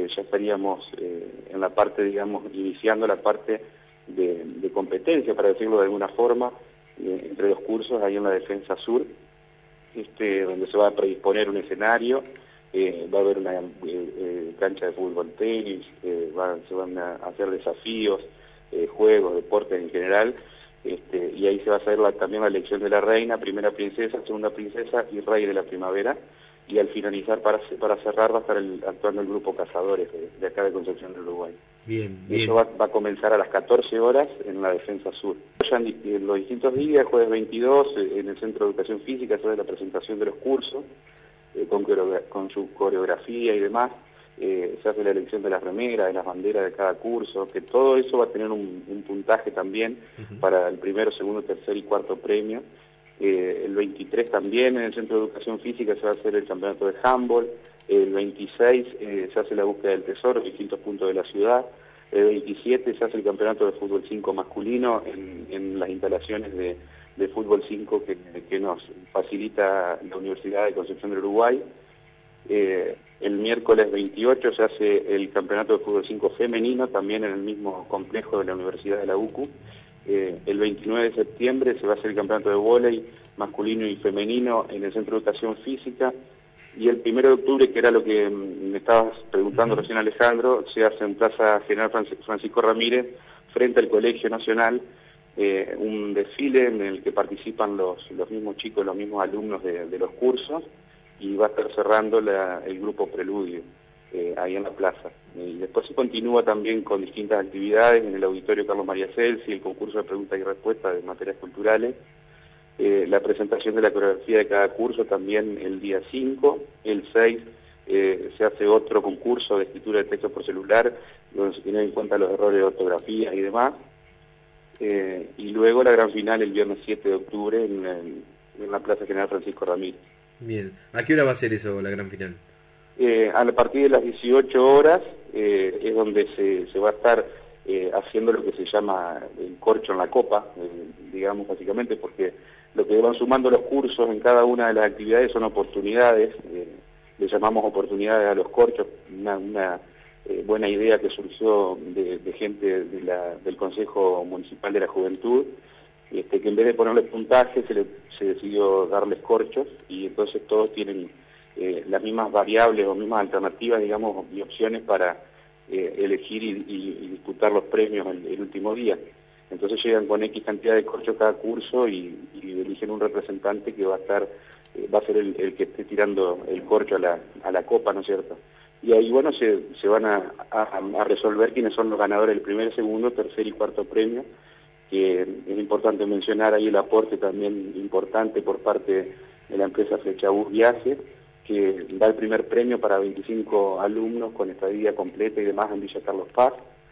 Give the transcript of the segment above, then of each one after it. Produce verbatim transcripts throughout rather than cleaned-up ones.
eh, ya estaríamos eh, en la parte, digamos, iniciando la parte de, de competencia, para decirlo de alguna forma, eh, entre los cursos ahí en la Defensa Sur, este, donde se va a predisponer un escenario, eh, va a haber una eh, eh, cancha de fútbol, tenis, eh, va, se van a hacer desafíos, eh, juegos, deportes en general, este, y ahí se va a hacer la, también la elección de la reina, primera princesa, segunda princesa y rey de la primavera. Y al finalizar, para, para cerrar, va a estar el, actuando el grupo Cazadores de, de acá de Concepción del Uruguay. Bien, y bien. Eso va, va a comenzar a las catorce horas en la Defensa Sur. Ya en, en los distintos días, jueves veintidós, en el Centro de Educación Física, se hace la presentación de los cursos, eh, con, con su coreografía y demás. Eh, se hace la elección de las remeras, de las banderas de cada curso, que todo eso va a tener un, un puntaje también uh-huh. para el primero, segundo, tercer y cuarto premio. Eh, el veintitrés también en el Centro de Educación Física se va a hacer el campeonato de handball. El veintiséis eh, se hace la búsqueda del tesoro en distintos puntos de la ciudad. El veintisiete se hace el campeonato de fútbol cinco masculino en, en las instalaciones de, de fútbol cinco que, que nos facilita la Universidad de Concepción del Uruguay. Eh, el miércoles veintiocho se hace el campeonato de fútbol cinco femenino, también en el mismo complejo de la Universidad de la U C U. Eh, el veintinueve de septiembre se va a hacer el campeonato de vóley masculino y femenino en el Centro de Educación Física. Y el primero de octubre, que era lo que me estabas preguntando uh-huh. recién, Alejandro, se hace en Plaza General Francisco Ramírez, frente al Colegio Nacional, eh, un desfile en el que participan los, los mismos chicos, los mismos alumnos de, de los cursos, y va a estar cerrando la, el grupo Preludio, eh, ahí en la plaza. Y después se continúa también con distintas actividades en el Auditorio Carlos María Celsi, el concurso de preguntas y respuestas de materias culturales, eh, la presentación de la coreografía de cada curso también el día cinco, el seis eh, se hace otro concurso de escritura de texto por celular, donde se tienen en cuenta los errores de ortografía y demás, eh, y luego la gran final el viernes siete de octubre en, en, en la Plaza General Francisco Ramírez. Bien, ¿a qué hora va a ser eso, la gran final? Eh, a partir de las dieciocho horas eh, es donde se, se va a estar eh, haciendo lo que se llama el corcho en la copa, eh, digamos básicamente, porque lo que van sumando los cursos en cada una de las actividades son oportunidades, eh, le llamamos oportunidades a los corchos, una, una eh, buena idea que surgió de, de gente de la, del Consejo Municipal de la Juventud, este, que en vez de ponerles puntaje se, le, se decidió darles corchos, y entonces todos tienen eh, las mismas variables o mismas alternativas, digamos, y opciones para eh, elegir y, y, y disputar los premios el, el último día. Entonces llegan con X cantidad de corchos cada curso y, y eligen un representante que va a estar, eh, va a ser el, el que esté tirando el corcho a la, a la copa, ¿no es cierto? Y ahí, bueno, se, se van a, a, a resolver quiénes son los ganadores del primer, segundo, tercer y cuarto premio, que es importante mencionar ahí el aporte también importante por parte de la empresa Flechabús Viaje, que da el primer premio para veinticinco alumnos con estadía completa y demás en Villa Carlos Paz.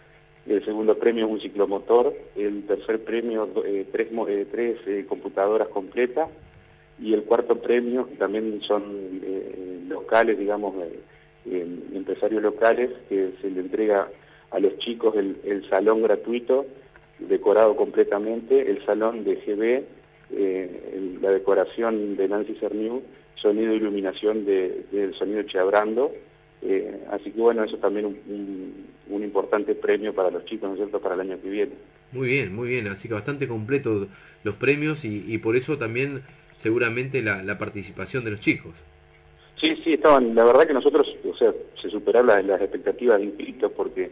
El segundo premio es un ciclomotor, el tercer premio eh, tres, eh, tres eh, computadoras completas, y el cuarto premio, que también son eh, locales, digamos, eh, eh, empresarios locales, que se le entrega a los chicos el, el salón gratuito, decorado completamente, el salón de G B, eh, el, la decoración de Nancy Cerniu, sonido e iluminación del de, de sonido Cheabrando. Eh, así que bueno, eso también un, un, un importante premio para los chicos, ¿no es cierto?, para el año que viene. Muy bien, muy bien, así que bastante completo los premios y, y por eso también seguramente la, la participación de los chicos. Sí, sí, estaban, la verdad que nosotros, o sea, se superaron las, las expectativas de inscritos porque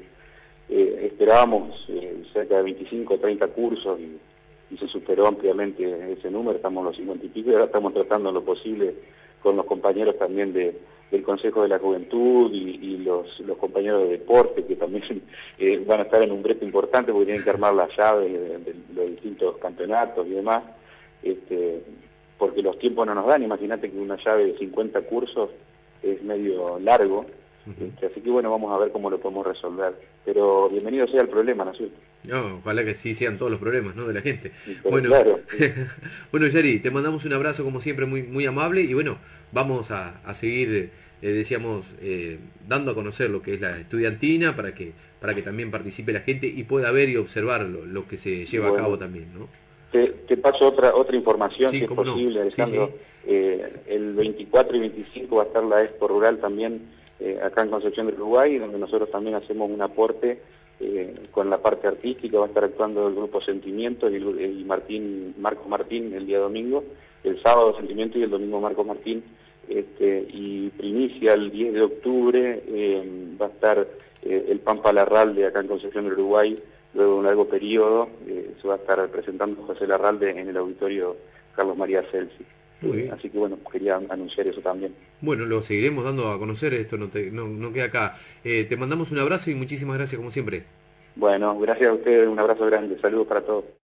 eh, esperábamos eh, cerca de veinticinco o treinta cursos y, y se superó ampliamente ese número, estamos en los cincuenta y pico y ahora estamos tratando lo posible con los compañeros también de del Consejo de la Juventud y, y los, los compañeros de deporte que también eh, van a estar en un brete importante porque tienen que armar las llaves de, de, de los distintos campeonatos y demás, este, porque los tiempos no nos dan. Imagínate que una llave de cincuenta cursos es medio largo, uh-huh. este, así que bueno, vamos a ver cómo lo podemos resolver, pero bienvenido sea el problema, ¿no es cierto? No, ojalá que sí sean todos los problemas, ¿no?, de la gente. Pero bueno, claro, sí. Bueno, Yari, te mandamos un abrazo como siempre muy muy amable y bueno, vamos a, a seguir, eh, decíamos, eh, dando a conocer lo que es la estudiantina para que para que también participe la gente y pueda ver y observar lo, lo que se lleva bueno, a cabo también, ¿no? Te, te paso otra otra información, sí, si es posible, no. Alejandro. Sí, sí. Eh, el veinticuatro y veinticinco va a estar la Expo Rural también eh, acá en Concepción del Uruguay, donde nosotros también hacemos un aporte eh, con la parte artística. Va a estar actuando el grupo Sentimientos y, y Martín, Marco Martín el día domingo, el sábado Sentimientos y el domingo Marco Martín. Este, y primicia el diez de octubre eh, va a estar eh, el Pampa Larralde acá en Concepción del Uruguay, luego de un largo periodo, eh, se va a estar presentando José Larralde en el auditorio Carlos María Celsi. Muy bien. Así que bueno, quería anunciar eso también. Bueno, lo seguiremos dando a conocer, esto no, te, no, no queda acá. Eh, te mandamos un abrazo y muchísimas gracias como siempre. Bueno, gracias a ustedes, un abrazo grande, saludos para todos.